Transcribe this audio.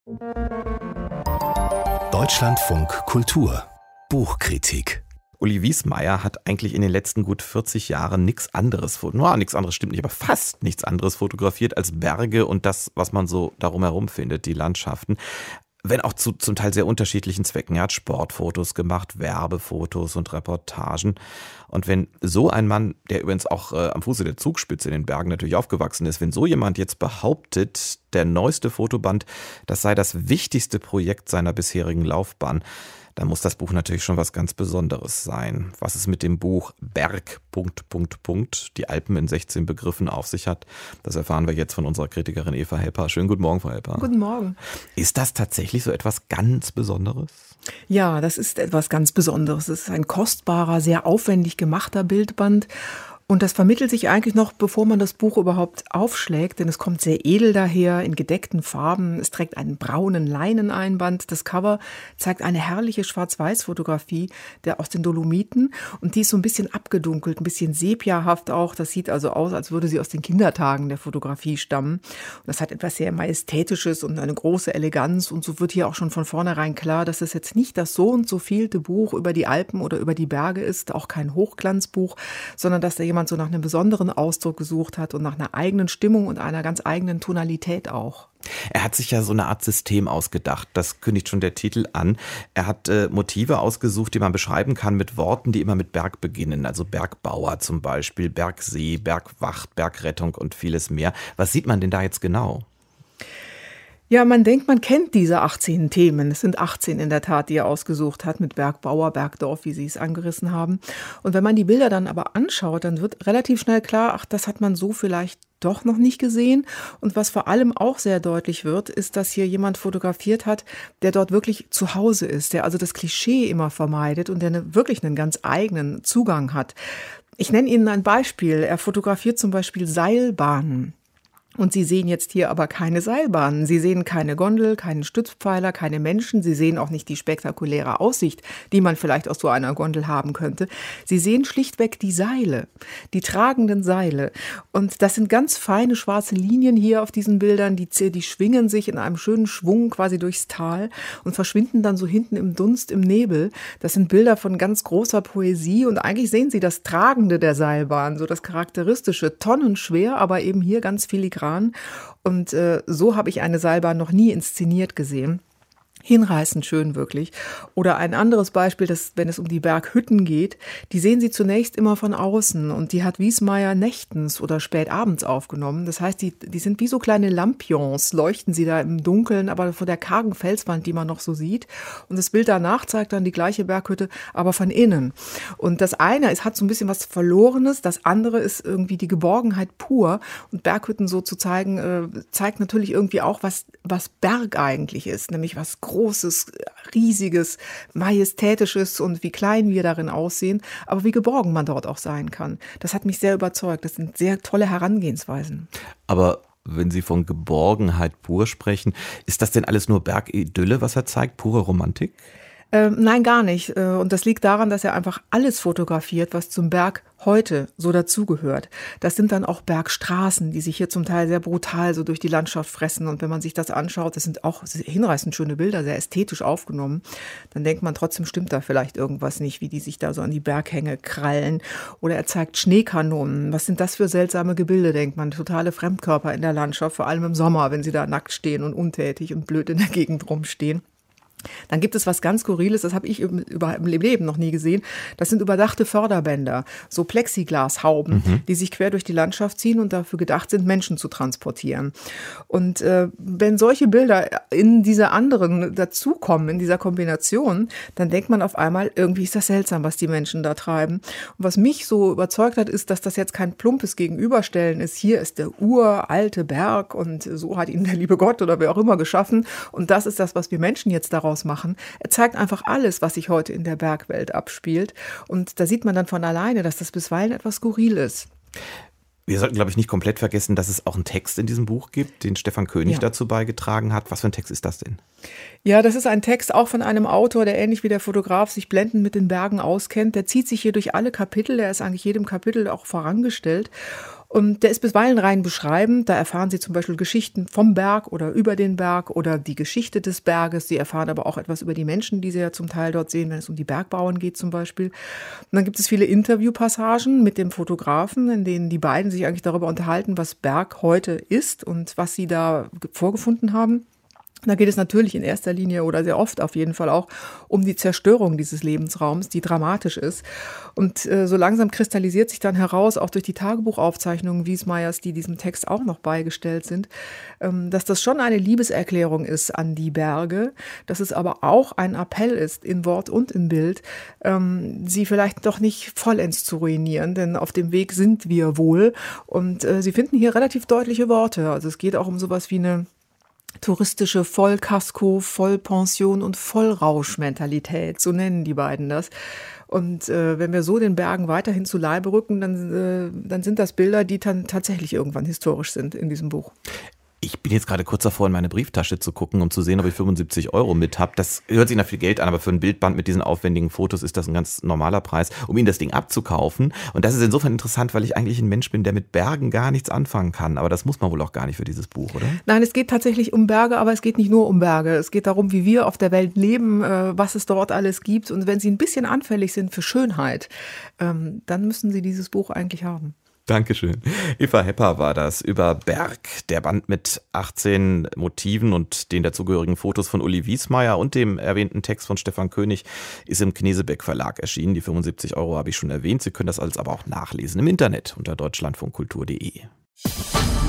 Deutschlandfunk Kultur Buchkritik. Uli Wiesmayer hat eigentlich in den letzten gut 40 Jahren nichts anderes stimmt nicht, aber fast nichts anderes fotografiert als Berge und das, was man so darum herum findet, die Landschaften. Wenn auch zu zum Teil sehr unterschiedlichen Zwecken. Er hat Sportfotos gemacht, Werbefotos und Reportagen. Und wenn so ein Mann, der übrigens auch am Fuße der Zugspitze in den Bergen natürlich aufgewachsen ist, wenn so jemand jetzt behauptet, der neueste Fotoband, das sei das wichtigste Projekt seiner bisherigen Laufbahn, dann muss das Buch natürlich schon was ganz Besonderes sein. Was es mit dem Buch Berg... die Alpen in 16 Begriffen auf sich hat, das erfahren wir jetzt von unserer Kritikerin Eva Helper. Schönen guten Morgen, Frau Helper. Guten Morgen. Ist das tatsächlich so etwas ganz Besonderes? Ja, das ist etwas ganz Besonderes. Es ist ein kostbarer, sehr aufwendig gemachter Bildband. Und das vermittelt sich eigentlich noch, bevor man das Buch überhaupt aufschlägt, denn es kommt sehr edel daher, in gedeckten Farben. Es trägt einen braunen Leineneinband. Das Cover zeigt eine herrliche Schwarz-Weiß-Fotografie aus den Dolomiten. Und die ist so ein bisschen abgedunkelt, ein bisschen sepiahaft auch. Das sieht also aus, als würde sie aus den Kindertagen der Fotografie stammen. Und das hat etwas sehr Majestätisches und eine große Eleganz. Und so wird hier auch schon von vornherein klar, dass es jetzt nicht das so und so vielte Buch über die Alpen oder über die Berge ist, auch kein Hochglanzbuch, sondern dass da jemand so nach einem besonderen Ausdruck gesucht hat und nach einer eigenen Stimmung und einer ganz eigenen Tonalität auch. Er hat sich ja so eine Art System ausgedacht, das kündigt schon der Titel an. Er hat Motive ausgesucht, die man beschreiben kann mit Worten, die immer mit Berg beginnen. Also Bergbauer zum Beispiel, Bergsee, Bergwacht, Bergrettung und vieles mehr. Was sieht man denn da jetzt genau? Ja, man denkt, man kennt diese 18 Themen. Es sind 18 in der Tat, die er ausgesucht hat, mit Bergbauer, Bergdorf, wie Sie es angerissen haben. Und wenn man die Bilder dann aber anschaut, dann wird relativ schnell klar, ach, das hat man so vielleicht doch noch nicht gesehen. Und was vor allem auch sehr deutlich wird, ist, dass hier jemand fotografiert hat, der dort wirklich zu Hause ist, der also das Klischee immer vermeidet und der wirklich einen ganz eigenen Zugang hat. Ich nenne Ihnen ein Beispiel. Er fotografiert zum Beispiel Seilbahnen. Und Sie sehen jetzt hier aber keine Seilbahnen. Sie sehen keine Gondel, keinen Stützpfeiler, keine Menschen. Sie sehen auch nicht die spektakuläre Aussicht, die man vielleicht aus so einer Gondel haben könnte. Sie sehen schlichtweg die Seile, die tragenden Seile. Und das sind ganz feine schwarze Linien hier auf diesen Bildern. Die schwingen sich in einem schönen Schwung quasi durchs Tal und verschwinden dann so hinten im Dunst, im Nebel. Das sind Bilder von ganz großer Poesie. Und eigentlich sehen Sie das Tragende der Seilbahn, so das Charakteristische, tonnenschwer, aber eben hier ganz filigran. Und so habe ich eine Seilbahn noch nie inszeniert gesehen. Hinreißend schön wirklich. Oder ein anderes Beispiel, wenn es um die Berghütten geht, die sehen Sie zunächst immer von außen und die hat Wiesmayer nächtens oder spät abends aufgenommen. Das heißt, die sind wie so kleine Lampions, leuchten sie da im Dunkeln, aber vor der kargen Felswand, die man noch so sieht. Und das Bild danach zeigt dann die gleiche Berghütte, aber von innen. Und das eine, es hat so ein bisschen was Verlorenes, das andere ist irgendwie die Geborgenheit pur. Und Berghütten so zu zeigen, zeigt natürlich irgendwie auch, was Berg eigentlich ist, nämlich was Großes, Riesiges, Majestätisches und wie klein wir darin aussehen, aber wie geborgen man dort auch sein kann. Das hat mich sehr überzeugt. Das sind sehr tolle Herangehensweisen. Aber wenn Sie von Geborgenheit pur sprechen, ist das denn alles nur Bergidylle, was er zeigt, pure Romantik? Nein, gar nicht. Und das liegt daran, dass er einfach alles fotografiert, was zum Berg heute so dazugehört. Das sind dann auch Bergstraßen, die sich hier zum Teil sehr brutal so durch die Landschaft fressen. Und wenn man sich das anschaut, das sind auch hinreißend schöne Bilder, sehr ästhetisch aufgenommen, dann denkt man trotzdem, stimmt da vielleicht irgendwas nicht, wie die sich da so an die Berghänge krallen. Oder er zeigt Schneekanonen. Was sind das für seltsame Gebilde, denkt man. Totale Fremdkörper in der Landschaft, vor allem im Sommer, wenn sie da nackt stehen und untätig und blöd in der Gegend rumstehen. Dann gibt es was ganz Skurriles, das habe ich im Leben noch nie gesehen. Das sind überdachte Förderbänder, so Plexiglashauben, die sich quer durch die Landschaft ziehen und dafür gedacht sind, Menschen zu transportieren. Und wenn solche Bilder in diese anderen dazukommen, in dieser Kombination, dann denkt man auf einmal, irgendwie ist das seltsam, was die Menschen da treiben. Und was mich so überzeugt hat, ist, dass das jetzt kein plumpes Gegenüberstellen ist. Hier ist der uralte Berg und so hat ihn der liebe Gott oder wer auch immer geschaffen. Und das ist das, was wir Menschen jetzt daraus machen. Er zeigt einfach alles, was sich heute in der Bergwelt abspielt. Und da sieht man dann von alleine, dass das bisweilen etwas skurril ist. Wir sollten, glaube ich, nicht komplett vergessen, dass es auch einen Text in diesem Buch gibt, den Stefan König dazu beigetragen hat. Was für ein Text ist das denn? Ja, das ist ein Text auch von einem Autor, der ähnlich wie der Fotograf sich blendend mit den Bergen auskennt. Der zieht sich hier durch alle Kapitel, der ist eigentlich jedem Kapitel auch vorangestellt. Und der ist bisweilen rein beschreibend. Da erfahren Sie zum Beispiel Geschichten vom Berg oder über den Berg oder die Geschichte des Berges. Sie erfahren aber auch etwas über die Menschen, die Sie ja zum Teil dort sehen, wenn es um die Bergbauern geht zum Beispiel. Und dann gibt es viele Interviewpassagen mit dem Fotografen, in denen die beiden sich eigentlich darüber unterhalten, was Berg heute ist und was sie da vorgefunden haben. Da geht es natürlich in erster Linie oder sehr oft auf jeden Fall auch um die Zerstörung dieses Lebensraums, die dramatisch ist. Und so langsam kristallisiert sich dann heraus, auch durch die Tagebuchaufzeichnungen Wiesmayers, die diesem Text auch noch beigestellt sind, dass das schon eine Liebeserklärung ist an die Berge, dass es aber auch ein Appell ist, in Wort und in Bild, sie vielleicht doch nicht vollends zu ruinieren, denn auf dem Weg sind wir wohl. Und Sie finden hier relativ deutliche Worte. Also es geht auch um sowas wie eine touristische Vollkasko, Vollpension und Vollrausch-Mentalität, so nennen die beiden das. Und wenn wir so den Bergen weiterhin zu Leibe rücken, dann sind das Bilder, die dann tatsächlich irgendwann historisch sind in diesem Buch. Ich bin jetzt gerade kurz davor, in meine Brieftasche zu gucken, um zu sehen, ob ich 75 € mit habe. Das hört sich nach viel Geld an, aber für ein Bildband mit diesen aufwendigen Fotos ist das ein ganz normaler Preis, um Ihnen das Ding abzukaufen. Und das ist insofern interessant, weil ich eigentlich ein Mensch bin, der mit Bergen gar nichts anfangen kann. Aber das muss man wohl auch gar nicht für dieses Buch, oder? Nein, es geht tatsächlich um Berge, aber es geht nicht nur um Berge. Es geht darum, wie wir auf der Welt leben, was es dort alles gibt. Und wenn Sie ein bisschen anfällig sind für Schönheit, dann müssen Sie dieses Buch eigentlich haben. Dankeschön. Eva Hepper war das über Berg, der Band mit 18 Motiven und den dazugehörigen Fotos von Uli Wiesmayer und dem erwähnten Text von Stefan König ist im Knesebeck Verlag erschienen. Die 75 € habe ich schon erwähnt. Sie können das alles aber auch nachlesen im Internet unter deutschlandfunkkultur.de.